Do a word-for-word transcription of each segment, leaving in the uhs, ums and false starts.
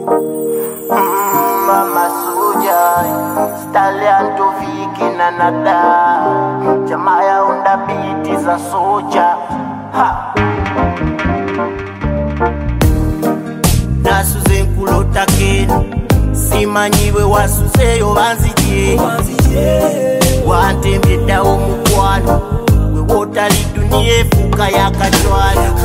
Mama Suja, Stallion to Vicky na Nada, Jamaya unda biti za soja. Ha! Nasuze nkulota kenu, simanyiwe wasuzeyo banzije. Wantembedda omukwano, we wotali dunia efuka yakachwane.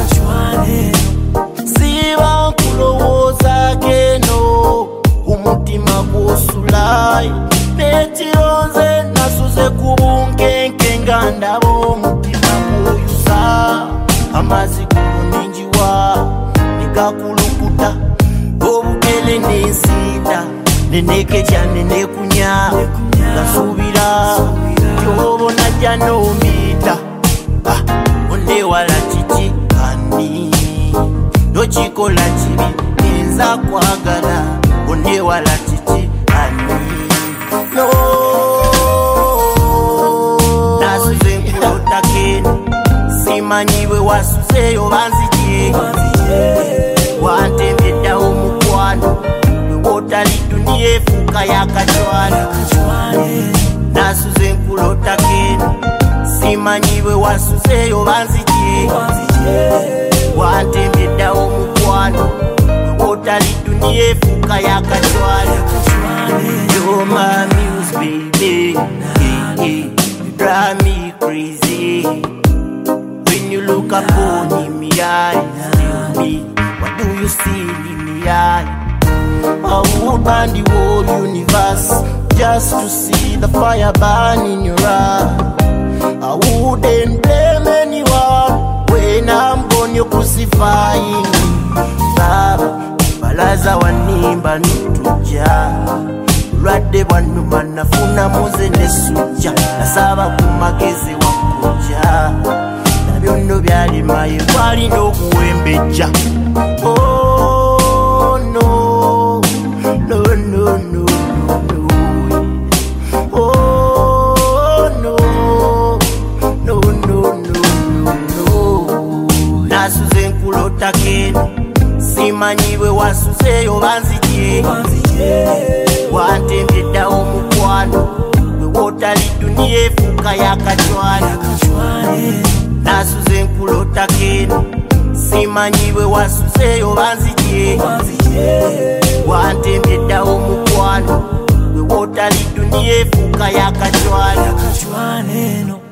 Siba nkulowooza geno, umutima gwosulayi. Nekironze nasuze kubunkenke nga ndaba omutima gw'oyusa. Amazzi guluninjiwa negakulukuta, obukele n'ensinda neneke cyane nekunya gasubira kyobona jja n'ombita. Ah, ondewala kiki ani tokikola kibi nza kwagala, ondewala kiki ani no. Nasuze nkulota kenu, simanyiwe wasuzeyo banzije. Wantembedda omukwano, we wotali dunia efuka yakachwane. Nasuze nkulota kenu, simanyiwe wasuzeyo banzije. Wantembedda omukwano, we wotali dunia efuka yakachwane. You're my muse, baby, yeah, yeah. You drive me crazy. When you look upon me, eyes, tell me, what do you see in me eye? I would burn the whole universe just to see the fire burn in your eye. I wouldn't blame anyone when I'm gone, you're crucifying me. Baba, balaza wanimba nutuja, lwadde bwanuma nafuna muze nesuja. Nasaba kumagezi wakuja, nabyono byali maye twalina okuwembejja. Oh no, no, no, no, no. Oh no, no, no, no, no. Nasuze nkulota kenu, simanyiwe wasuzeyo banzije. Wantembedda omukwano, we wotali dunia efuka yakachwane. Nasuze nkulota kenu, simanyiwe wasuzeyo banzije. Wantembedda omukwano, we wotali dunia efuka yakachwane.